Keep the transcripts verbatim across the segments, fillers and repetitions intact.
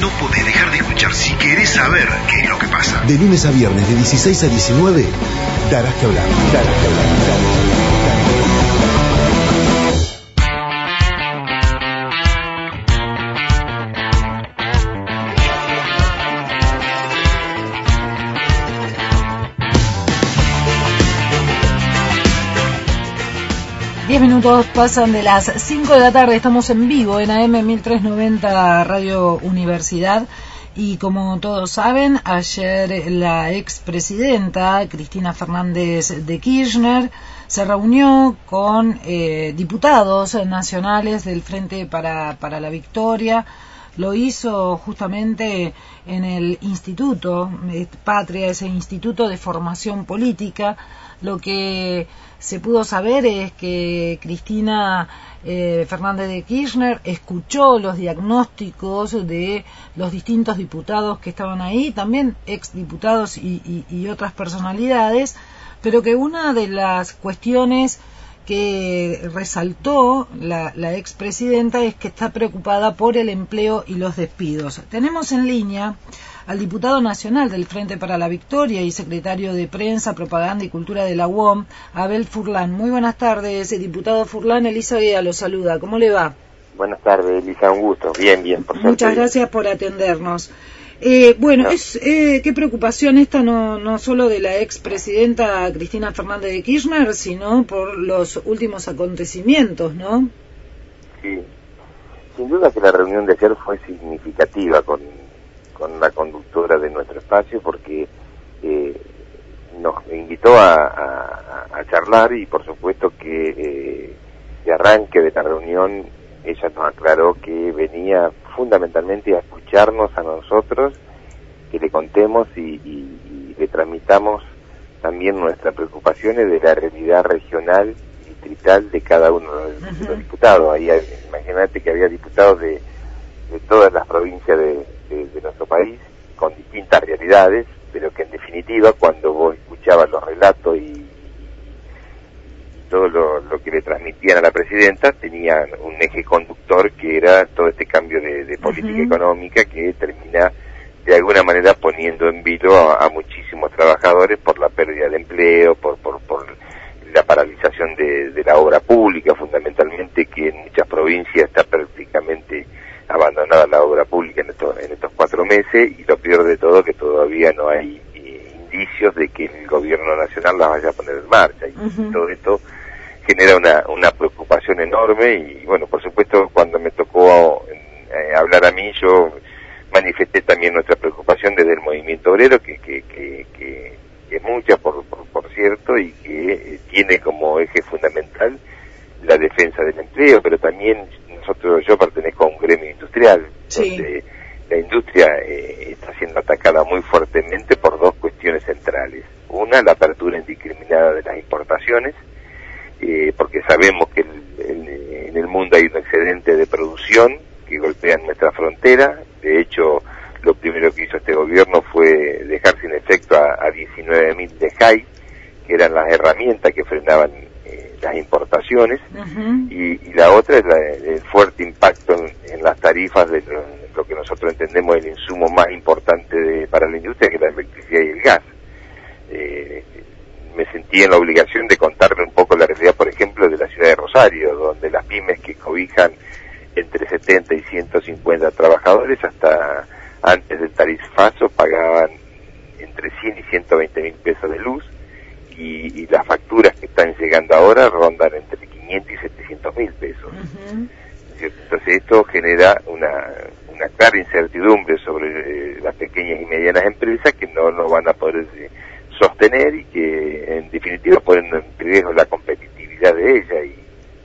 no podés dejar de escuchar si querés saber qué es lo que pasa. De lunes a viernes, de dieciséis a diecinueve, darás que hablar. Darás que hablar. Darás que hablar. Diez minutos pasan de las cinco de la tarde, estamos en vivo en A M mil trescientos noventa Radio Universidad y como todos saben, ayer la expresidenta Cristina Fernández de Kirchner se reunió con eh, diputados nacionales del Frente para, para la Victoria. Lo hizo justamente en el Instituto Patria, ese Instituto de Formación Política. Lo que se pudo saber es que Cristina eh, Fernández de Kirchner escuchó los diagnósticos de los distintos diputados que estaban ahí, también exdiputados y, y, y otras personalidades, pero que una de las cuestiones que resaltó la, la expresidenta es que está preocupada por el empleo y los despidos. Tenemos en línea al diputado nacional del Frente para la Victoria y secretario de Prensa, Propaganda y Cultura de la U O M, Abel Furlan. Muy buenas tardes, diputado Furlan. Elisa Guía lo saluda. ¿Cómo le va? Buenas tardes, Elisa, un gusto. Bien, bien, por suerte. Muchas gracias por atendernos. Eh, bueno, no. es eh, qué preocupación esta no, no solo de la expresidenta Cristina Fernández de Kirchner, sino por los últimos acontecimientos, ¿no? Sí, sin duda que la reunión de ayer fue significativa con, con la conductora de nuestro espacio porque eh, nos invitó a, a, a charlar y por supuesto que eh, de arranque de la reunión ella nos aclaró que venía fundamentalmente a escucharnos a nosotros, que le contemos y, y, y le transmitamos también nuestras preocupaciones de la realidad regional y distrital de cada uno de los, uh-huh. de los diputados. Ahí, imagínate que había diputados de, de todas las provincias de, de, de nuestro país, con distintas realidades, pero que en definitiva cuando vos escuchabas los relatos y todo lo, lo que le transmitían a la presidenta tenía un eje conductor que era todo este cambio de, de política uh-huh. económica que termina de alguna manera poniendo en vilo a, a muchísimos trabajadores por la pérdida de empleo, por, por, por la paralización de, de la obra pública fundamentalmente, que en muchas provincias está prácticamente abandonada la obra pública en estos, en estos cuatro meses y lo peor de todo que todavía no hay indicios de que el gobierno nacional las vaya a poner en marcha y uh-huh. todo esto genera una, una preocupación enorme y bueno, por supuesto cuando me tocó eh, hablar a mí yo manifesté también nuestra preocupación desde el movimiento obrero que que, que, que, que es mucha por, por, por cierto y que eh, tiene como eje fundamental la defensa del empleo, pero también nosotros yo pertenezco a un gremio industrial sí. donde la industria eh, está siendo atacada muy fuertemente por dos cuestiones centrales. Una, la apertura indiscriminada de las importaciones, eh, porque sabemos que el, el, en el mundo hay un excedente de producción que golpea nuestra frontera. De hecho, lo primero que hizo este gobierno fue dejar sin efecto a, a diecinueve mil D J A I, que eran las herramientas que frenaban eh, las importaciones, uh-huh. y, y la otra es la, el fuerte impacto en, en las tarifas de lo, lo que nosotros entendemos el insumo más importante de, para la industria, que es la electricidad y el gas. Eh, me sentí en la obligación de contarle un poco la realidad, por ejemplo, de la ciudad de Rosario, donde las pymes que cobijan entre setenta y ciento cincuenta trabajadores, hasta antes del tarifazo pagaban entre cien y ciento veinte mil pesos de luz, y, y las facturas que están llegando ahora rondan entre quinientos y setecientos mil pesos. Uh-huh. Entonces esto genera una, una clara incertidumbre sobre eh, las pequeñas y medianas empresas que no lo van a poder eh, sostener y que en definitiva ponen en riesgo la competitividad de ella y,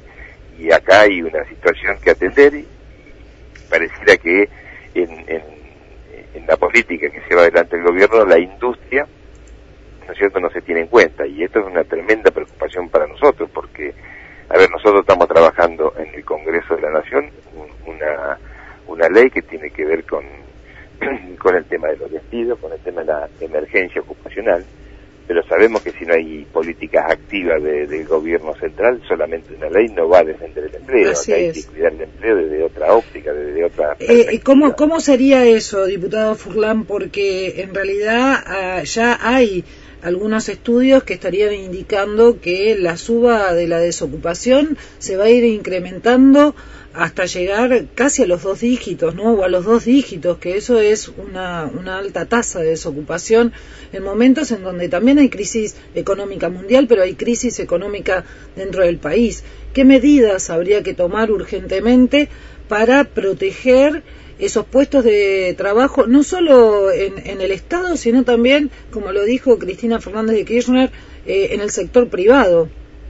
y acá hay una situación que atender y, y pareciera que en, en, en la política que lleva adelante el gobierno la industria, ¿no es cierto?, no se tiene en cuenta y esto es una tremenda preocupación para nosotros porque, a ver, nosotros estamos trabajando en el Congreso de la Nación una, una ley que tiene que ver con, con el tema de los despidos, con el tema de la emergencia ocupacional, pero sabemos que si no hay políticas activas de, del gobierno central, solamente una ley no va a defender el empleo. Así hay es. que cuidar el empleo desde otra óptica, desde otra eh, ¿cómo, ¿Cómo sería eso, diputado Furlan? Porque en realidad uh, ya hay algunos estudios que estarían indicando que la suba de la desocupación se va a ir incrementando hasta llegar casi a los dos dígitos, ¿no? O a los dos dígitos, que eso es una, una alta tasa de desocupación en momentos en donde también hay crisis económica mundial, pero hay crisis económica dentro del país. ¿Qué medidas habría que tomar urgentemente para proteger esos puestos de trabajo, no solo en, en el Estado, sino también, como lo dijo Cristina Fernández de Kirchner, eh, en el sector privado?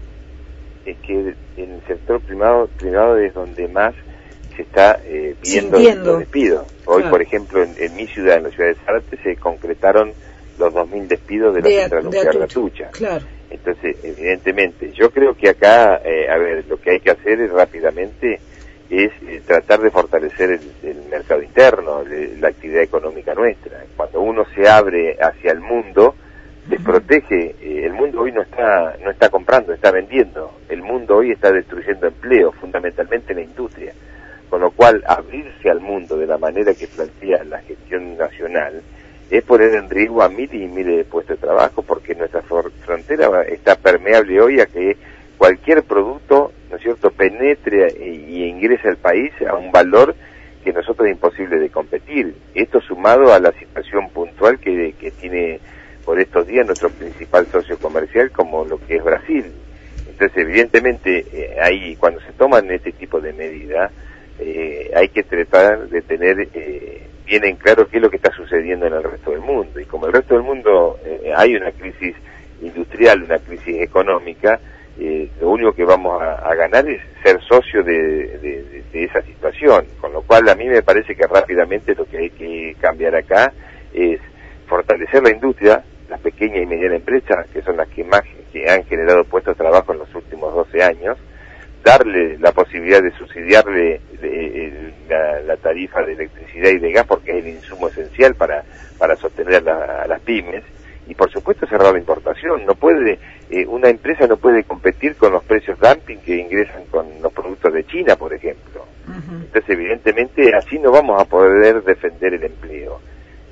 Es que en el sector privado, privado es donde más se está eh, viendo Sintiendo. los despidos. Hoy, Claro. por ejemplo, en, en mi ciudad, en la ciudad de Zárate, se concretaron los dos mil despidos de la De, central de nuclear de Atucha. Atucha. Claro. Entonces, evidentemente, yo creo que acá, eh, a ver, lo que hay que hacer es rápidamente es eh, tratar de fortalecer el, el mercado interno, le, la actividad económica nuestra. Cuando uno se abre hacia el mundo, desprotege, eh, el mundo hoy no está no está comprando, está vendiendo. El mundo hoy está destruyendo empleo, fundamentalmente en la industria. Con lo cual, abrirse al mundo de la manera que plantea la gestión nacional es poner en riesgo a miles y miles de puestos de trabajo, porque nuestra frontera está permeable hoy a que cualquier producto, ¿no es cierto?, penetre y ingrese al país a un valor que nosotros es imposible de competir. Esto sumado a la situación puntual que, que tiene por estos días nuestro principal socio comercial, como lo que es Brasil. Entonces, evidentemente, eh, ahí cuando se toman este tipo de medidas, eh, hay que tratar de tener eh, bien en claro qué es lo que está sucediendo en el resto del mundo. Y como el resto del mundo eh, hay una crisis industrial, una crisis económica, eh, lo único que vamos a, a ganar es ser socio de, de, de, de esa situación. Con lo cual, a mí me parece que rápidamente lo que hay que cambiar acá es fortalecer la industria, las pequeñas y medianas empresas, que son las que más que han generado puestos de trabajo en los últimos doce años, darle la posibilidad de subsidiarle de, la, la tarifa de electricidad y de gas, porque es el insumo esencial para, para sostener a, la, a las pymes, y por supuesto cerrar la importación. No puede, eh, una empresa no puede competir con los precios dumping que ingresan con los productos de China, por ejemplo. Uh-huh. Entonces, evidentemente, así no vamos a poder defender el empleo.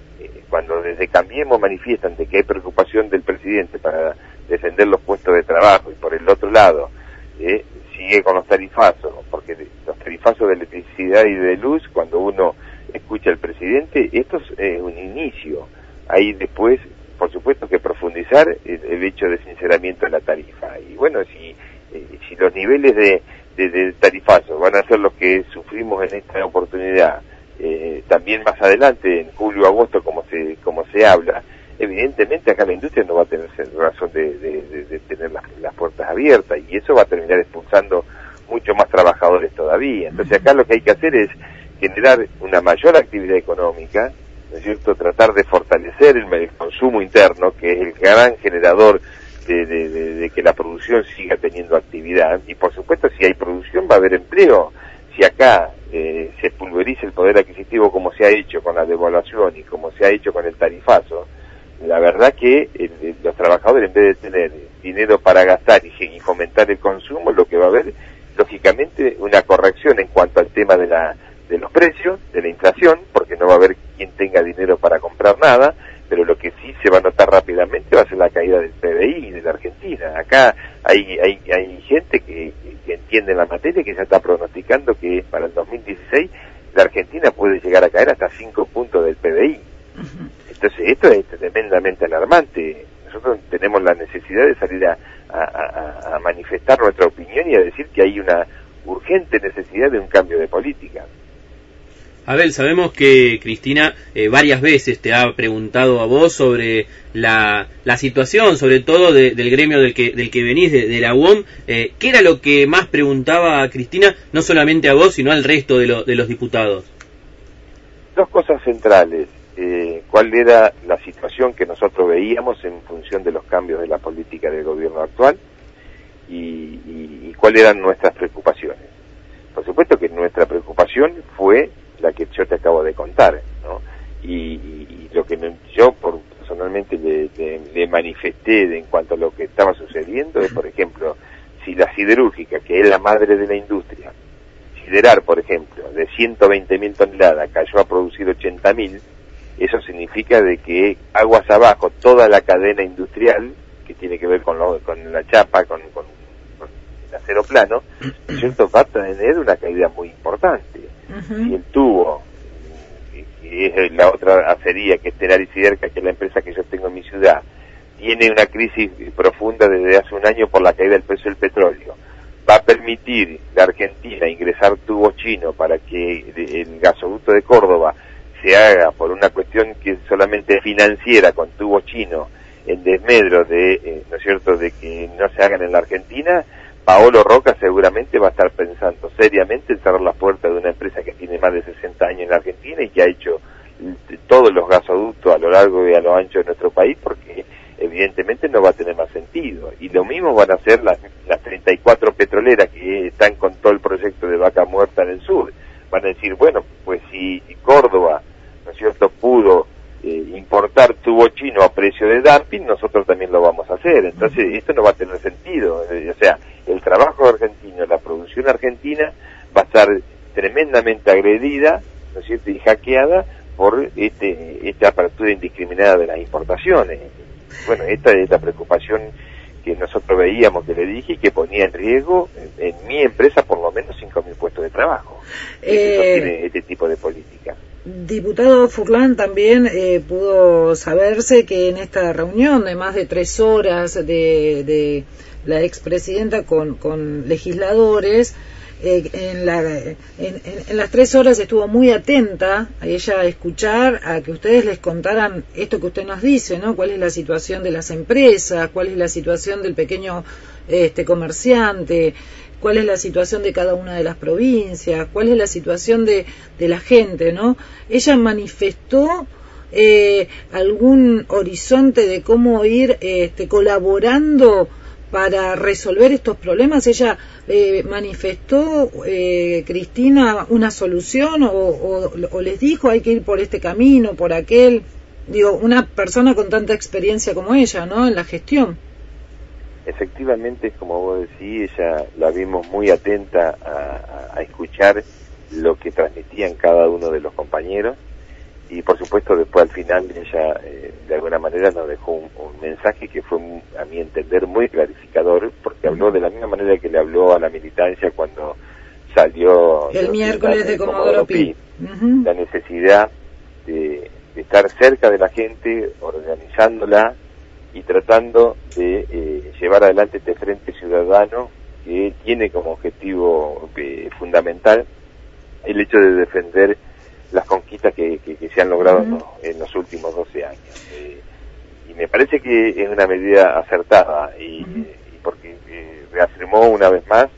Cuando desde Cambiemos manifiestan de que hay preocupación del presidente para defender los puestos de trabajo, y por el otro lado eh, sigue con los tarifazos, porque los tarifazos de electricidad y de luz, cuando uno escucha al presidente, esto es eh, un inicio. Hay después, por supuesto, que profundizar el, el hecho de sinceramiento de la tarifa. Y bueno, si, eh, si los niveles de, de, de tarifazo van a ser los que sufrimos en esta oportunidad, Eh, también más adelante, en julio, agosto, como se como se habla, evidentemente acá la industria no va a tener razón de, de, de, de tener las, las puertas abiertas, y eso va a terminar expulsando mucho más trabajadores todavía. Entonces acá lo que hay que hacer es generar una mayor actividad económica, ¿no es cierto?, tratar de fortalecer el, el consumo interno, que es el gran generador de, de, de, de que la producción siga teniendo actividad, y por supuesto si hay producción va a haber empleo. Si acá eh, se pulveriza el poder adquisitivo como se ha hecho con la devaluación y como se ha hecho con el tarifazo, la verdad que el, el, los trabajadores, en vez de tener dinero para gastar y, y fomentar el consumo, lo que va a haber, lógicamente, una corrección en cuanto al tema de la de los precios, de la inflación, porque no va a haber quien tenga dinero para comprar nada, pero lo que sí se va a notar rápidamente va a ser la caída del P B I de la Argentina. Acá hay hay, hay gente que, que entiende la materia, que ya está pronosticando que para el dos mil dieciséis la Argentina puede llegar a caer hasta cinco puntos del P B I. Entonces esto es tremendamente alarmante. Nosotros tenemos la necesidad de salir a, a, a manifestar nuestra opinión y a decir que hay una urgente necesidad de un cambio de política. Abel, sabemos que Cristina eh, varias veces te ha preguntado a vos sobre la, la situación, sobre todo de, del gremio del que del que venís, de, de la U O M. Eh, ¿Qué era lo que más preguntaba a Cristina, no solamente a vos, sino al resto de, lo, de los diputados? Dos cosas centrales. Eh, ¿Cuál era la situación que nosotros veíamos en función de los cambios de la política del gobierno actual? Y, y, y cuáles eran nuestras preocupaciones. Por supuesto que nuestra preocupación fue la que yo te acabo de contar, ¿no? Y, y, y lo que me, yo, por personalmente le, le, le manifesté de, en cuanto a lo que estaba sucediendo es, por ejemplo, si la siderúrgica, que es la madre de la industria, Siderar, por ejemplo, de ciento veinte mil toneladas cayó a producir ochenta mil, eso significa de que aguas abajo toda la cadena industrial que tiene que ver con, lo, con la chapa, con, con, con el acero plano, ¿cierto? Va a tener una caída muy importante. Uh-huh. Si el tubo, que es la otra acería, que es Telar y Siderca, que es la empresa que yo tengo en mi ciudad, tiene una crisis profunda desde hace un año por la caída del precio del petróleo, va a permitir la Argentina ingresar tubos chinos para que el gasoducto de Córdoba se haga por una cuestión que es solamente financiera con tubos chinos en desmedro de, eh, ¿no es cierto?, de que no se hagan en la Argentina, Paolo Roca seguramente va a estar pensando seriamente en cerrar las puertas de una empresa que tiene más de sesenta años en la Argentina y que ha hecho todos los gasoductos a lo largo y a lo ancho de nuestro país, porque evidentemente no va a tener más sentido. Y lo mismo van a hacer las, las treinta y cuatro petroleras que están con todo el proyecto de Vaca Muerta en el sur. Van a decir, bueno, pues si Córdoba, ¿no es cierto?, pudo eh, importar tubo chino a precio de dumping, nosotros también lo vamos a hacer. Entonces esto no va a tener sentido. Eh, o sea, el trabajo argentino, la producción argentina va a estar tremendamente agredida, ¿no es cierto?, y hackeada por este, esta apertura indiscriminada de las importaciones. Bueno, esta es la preocupación que nosotros veíamos, que le dije, y que ponía en riesgo en, en mi empresa por lo menos cinco mil puestos de trabajo. Eh, tiene este tipo de política. Diputado Furlan, también eh, pudo saberse que en esta reunión de más de tres horas de, de la expresidenta con, con legisladores, Eh, en, la, en, en, en las tres horas estuvo muy atenta a ella a escuchar, a que ustedes les contaran esto que usted nos dice, ¿no? Cuál es la situación de las empresas, cuál es la situación del pequeño este comerciante, cuál es la situación de cada una de las provincias, cuál es la situación de, de la gente, ¿no? Ella manifestó eh, algún horizonte de cómo ir este, colaborando para resolver estos problemas. Ella eh, manifestó, eh, Cristina, una solución o, o, o les dijo hay que ir por este camino, por aquel. Digo, una persona con tanta experiencia como ella, ¿no?, en la gestión. Efectivamente, como vos decís, ella la vimos muy atenta a, a escuchar lo que transmitían cada uno de los compañeros. Y por supuesto después al final ella eh, de alguna manera nos dejó un, un mensaje que fue a mi entender muy clarificador, porque habló de la misma manera que le habló a la militancia cuando salió el miércoles de Comodoro Pi, uh-huh. La necesidad de, de estar cerca de la gente, organizándola y tratando de eh, llevar adelante este frente ciudadano que tiene como objetivo eh, fundamental el hecho de defender las conquistas que, que, que se han logrado uh-huh. ¿no? en los últimos doce años. Eh, y me parece que es una medida acertada, y, uh-huh. y porque eh, reafirmó una vez más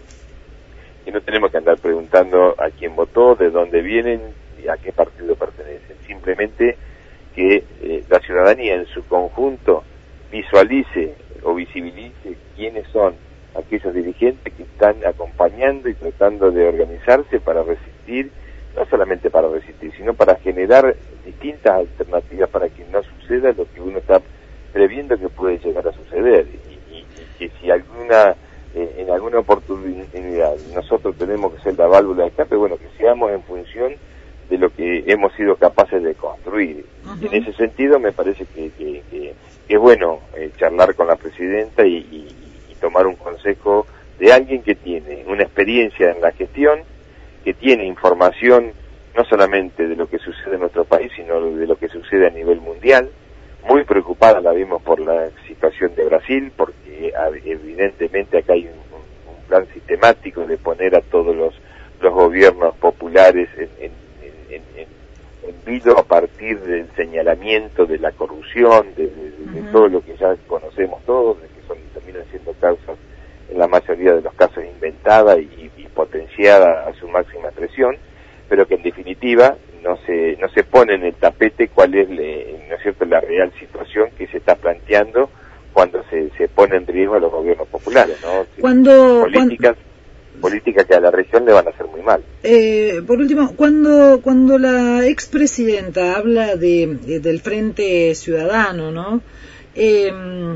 que no tenemos que andar preguntando a quién votó, de dónde vienen y a qué partido pertenecen. Simplemente que eh, la ciudadanía en su conjunto visualice o visibilice quiénes son aquellos dirigentes que están acompañando y tratando de organizarse para resistir, no solamente para resistir, sino para generar distintas alternativas para que no suceda lo que uno está previendo que puede llegar a suceder. Y, y, y que si alguna eh, en alguna oportunidad nosotros tenemos que ser la válvula de escape, bueno, que seamos en función de lo que hemos sido capaces de construir. Uh-huh. En ese sentido me parece que, que, que, que es bueno eh, charlar con la presidenta y, y, y tomar un consejo de alguien que tiene una experiencia en la gestión, que tiene información no solamente de lo que sucede en nuestro país, sino de lo que sucede a nivel mundial. Muy preocupada la vimos por la situación de Brasil, porque evidentemente acá hay un, un plan sistemático de poner a todos los, los gobiernos populares en, en, en, en, en vilo a partir del señalamiento de la corrupción, de, de, de, de todo lo que ya conocemos todos, de que son terminan siendo causas en la mayoría de los casos inventada y, y potenciada a su máxima expresión, pero que en definitiva no se no se pone en el tapete cuál es, le, ¿no es cierto?, la real situación que se está planteando cuando se, se pone en riesgo a los gobiernos populares, ¿no? Cuando, políticas. políticas que a la región le van a hacer muy mal. Eh, por último, cuando cuando la expresidenta habla de, de del Frente Ciudadano, ¿no? Eh,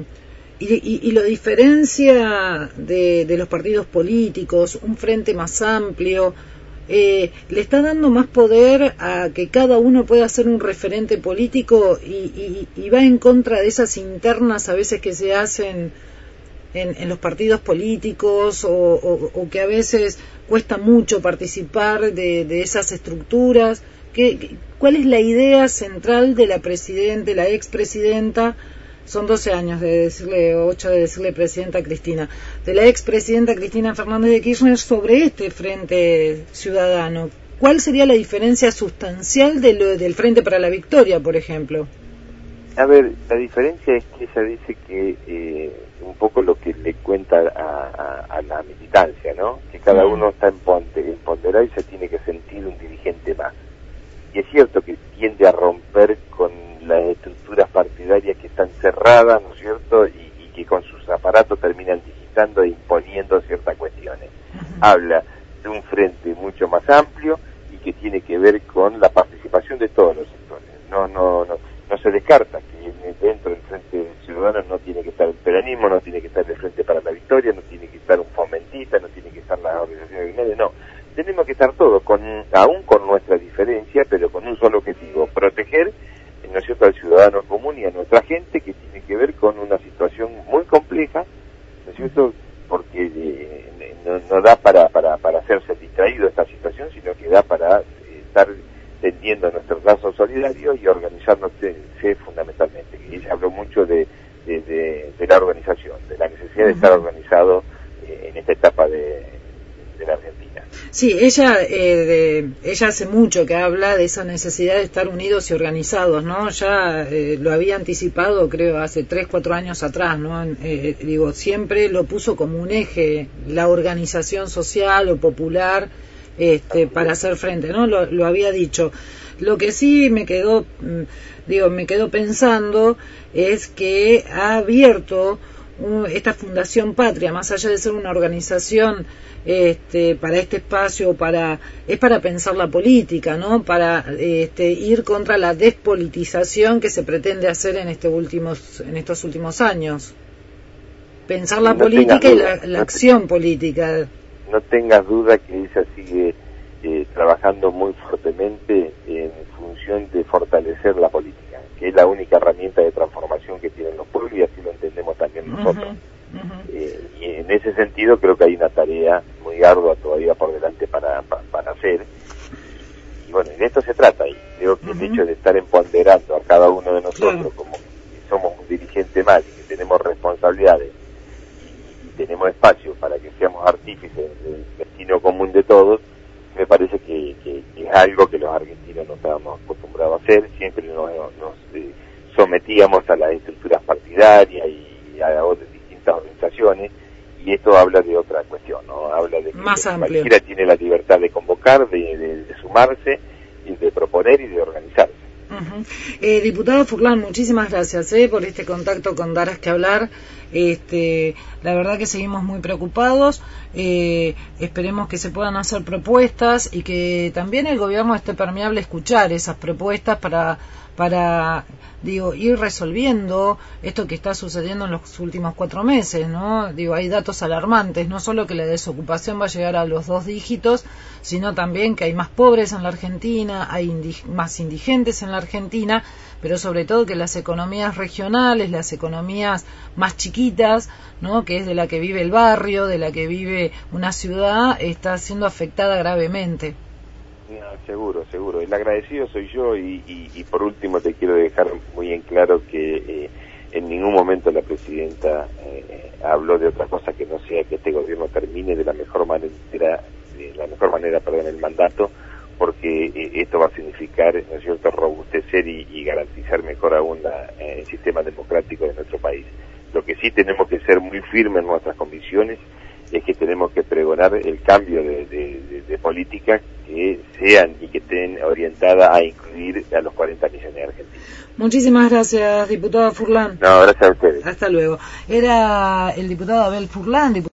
y, y, y lo diferencia de, de los partidos políticos, un frente más amplio, eh, le está dando más poder a que cada uno pueda ser un referente político y, y, y va en contra de esas internas a veces que se hacen En, en los partidos políticos o, o, o que a veces cuesta mucho participar de, de esas estructuras. ¿Qué, ¿Cuál es la idea central de la presidenta, de la expresidenta? Son doce años de decirle, ocho de decirle presidenta Cristina, de la expresidenta Cristina Fernández de Kirchner sobre este Frente Ciudadano. ¿Cuál sería la diferencia sustancial de lo, del Frente para la Victoria, por ejemplo? A ver, la diferencia es que ella dice que eh, un poco lo que le cuenta a, a, a la militancia, ¿no? Que cada uno está empoderado y se tiene que sentir un dirigente más. Y es cierto que tiende a romper con las estructuras partidarias que están cerradas, ¿no es cierto? Y, y que con sus aparatos terminan digitando e imponiendo ciertas cuestiones. Uh-huh. Habla de un frente mucho más amplio y que tiene que ver con la participación de todos los sectores. No, no, no. No se descarta que dentro del Frente Ciudadano no tiene que estar el peronismo, no tiene que estar el Frente para la Victoria, no tiene que estar un fomentista, no tiene que estar las organizaciones gremiales, no. Tenemos que estar todos, con, aún con nuestra diferencia, pero con un solo objetivo, proteger, ¿no es cierto?, al ciudadano común y a nuestra gente, que tiene que ver con una situación muy compleja, ¿no es cierto?, porque eh, no, no da para, para, para hacerse distraído esta situación, sino que da para eh, estar tendiendo nuestros lazos solidarios y organizarnos fundamentalmente. Y ella habló mucho de, de, de, de la organización, de la necesidad uh-huh. de estar organizado eh, en esta etapa de, de la Argentina. Sí, ella eh, de, ella hace mucho que habla de esa necesidad de estar unidos y organizados, ¿no? Ya eh, lo había anticipado, creo, hace tres, cuatro años atrás, ¿no? Eh, digo, siempre lo puso como un eje, la organización social o popular, este, para hacer frente, ¿no? Lo, lo había dicho. Lo que sí me quedó, digo, me quedó pensando es que ha abierto uh, esta Fundación Patria, más allá de ser una organización este, para este espacio, para es para pensar la política, ¿no? Para este, ir contra la despolitización que se pretende hacer en este últimos, en estos últimos años. Pensar la no política y la, la acción política. No tengas duda que ella sigue eh, trabajando muy fuertemente en función de fortalecer la política, que es la única herramienta de transformación que tienen los pueblos y así lo entendemos también nosotros. Uh-huh, uh-huh. Eh, y en ese sentido creo que hay una tarea muy ardua todavía por delante para, para, para hacer. Y bueno, de esto se trata. Y creo que uh-huh. el hecho de estar empoderando a cada uno de nosotros claro. como que somos un dirigente más y que tenemos responsabilidades tenemos espacio para que seamos artífices del destino común de todos, me parece que, que, que es algo que los argentinos no estábamos acostumbrados a hacer, siempre nos, nos eh, sometíamos a las estructuras partidarias y a, a distintas organizaciones, y esto habla de otra cuestión, ¿no? Habla de que Más cualquiera tiene la libertad de convocar, de, de, de sumarse, y de proponer y de organizarse. Uh-huh. Eh, diputado Furlan, muchísimas gracias eh, por este contacto con Darás que Hablar. Este, la verdad que seguimos muy preocupados. Eh, esperemos que se puedan hacer propuestas y que también el gobierno esté permeable a escuchar esas propuestas para, para digo, ir resolviendo esto que está sucediendo en los últimos cuatro meses, ¿no? Digo, hay datos alarmantes, no solo que la desocupación va a llegar a los dos dígitos, sino también que hay más pobres en la Argentina, hay indi- más indigentes en la Argentina, pero sobre todo que las economías regionales, las economías más chiquitas, ¿no? Que es de la que vive el barrio, de la que vive una ciudad, está siendo afectada gravemente. No, seguro, seguro. El agradecido soy yo y, y, y por último te quiero dejar muy en claro que eh, en ningún momento la presidenta eh, habló de otra cosa que no sea que este gobierno termine de la mejor manera, de la mejor manera, perdón, el mandato, porque eh, esto va a significar, ¿no es cierto?, robustecer y, y garantizar mejor aún la, eh, el sistema democrático de nuestro país. Lo que sí tenemos que ser muy firmes en nuestras convicciones es que tenemos que pregonar el cambio de, de, de, de políticas que sean y que estén orientadas a incluir a los cuarenta millones de argentinos. Muchísimas gracias, diputado Furlan. No, gracias a ustedes. Hasta luego. Era el diputado Abel Furlan, diputado